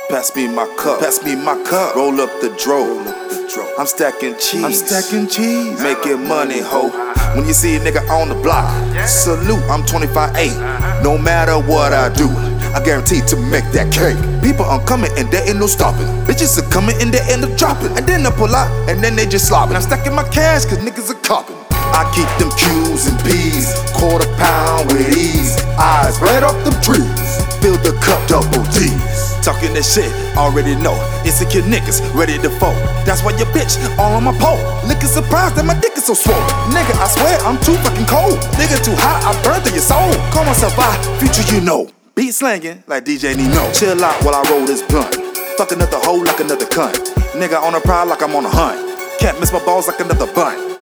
Pass me my cup, pass me my cup. Roll up the dro. I'm stacking cheese, I'm stacking cheese. Making money, ho. When you see a nigga on the block, salute, I'm 25-8. No matter what I do, I guarantee to make that cake. People are coming and there ain't no stopping. Bitches are coming and they end up dropping. And then they pull out and then they just slopping. I'm stacking my cash cause niggas are copping. I keep them Q's and P's, quarter pound with ease. Eyes right off them trees, fill the cup double D's. Talking that shit, already know. Insecure niggas ready to fold. That's why your bitch all on my pole. Niggas surprised that my dick is so swole. Nigga, I swear I'm too fucking cold. Nigga too hot, I burn through your soul. Call myself by future, you know. Beat slanging like DJ Nino. Chill out while I roll this blunt. Fuck another hoe like another cunt. Nigga on a prowl like I'm on a hunt. Can't miss my balls like another bunt.